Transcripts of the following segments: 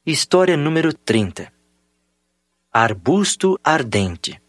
História número 30. Arbusto ardente.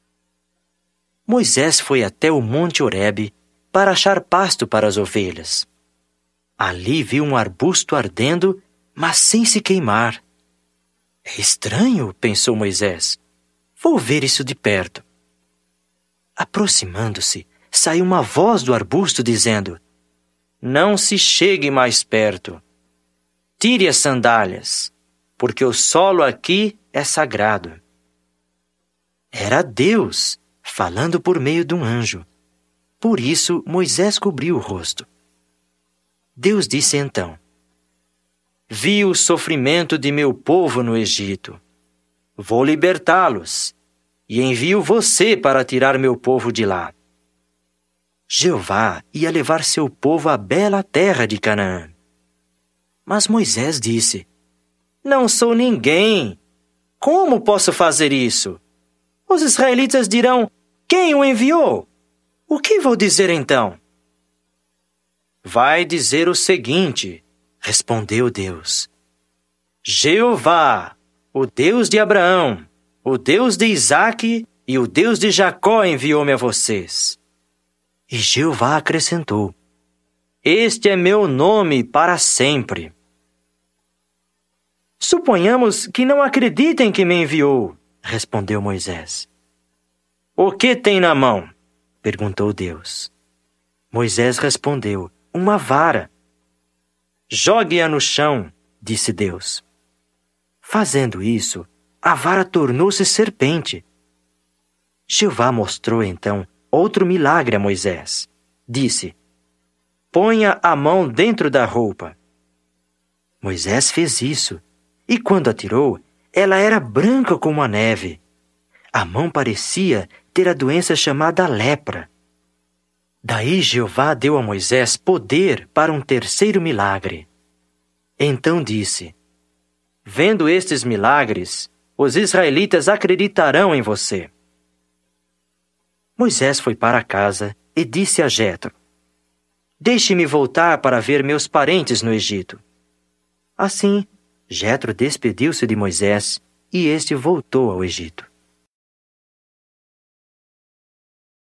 Moisés foi até o Monte Horebe para achar pasto para as ovelhas. Ali viu um arbusto ardendo, mas sem se queimar. É estranho, pensou Moisés. Vou ver isso de perto. Aproximando-se, saiu uma voz do arbusto dizendo: Não se chegue mais perto. Tire as sandálias, porque o solo aqui é sagrado. Era Deus, falando por meio de um anjo. Por isso, Moisés cobriu o rosto. Deus disse então: Vi o sofrimento de meu povo no Egito. Vou libertá-los e envio você para tirar meu povo de lá. Jeová ia levar seu povo à bela terra de Canaã. Mas Moisés disse: Não sou ninguém. Como posso fazer isso? Os israelitas dirão: Quem o enviou? O que vou dizer então? Vai dizer o seguinte, respondeu Deus: Jeová, o Deus de Abraão, o Deus de Isaque e o Deus de Jacó enviou-me a vocês. E Jeová acrescentou: Este é meu nome para sempre. Suponhamos que não acreditem que me enviou, respondeu Moisés. O que tem na mão? Perguntou Deus. Moisés respondeu: Uma vara. Jogue-a no chão, disse Deus. Fazendo isso, a vara tornou-se serpente. Jeová mostrou então outro milagre a Moisés. Disse: Ponha a mão dentro da roupa. Moisés fez isso, e quando a tirou, ela era branca como a neve. A mão parecia ter a doença chamada lepra. Daí Jeová deu a Moisés poder para um terceiro milagre. Então disse: Vendo estes milagres, os israelitas acreditarão em você. Moisés foi para casa e disse a Jetro: Deixe-me voltar para ver meus parentes no Egito. Assim, Jetro despediu-se de Moisés e este voltou ao Egito.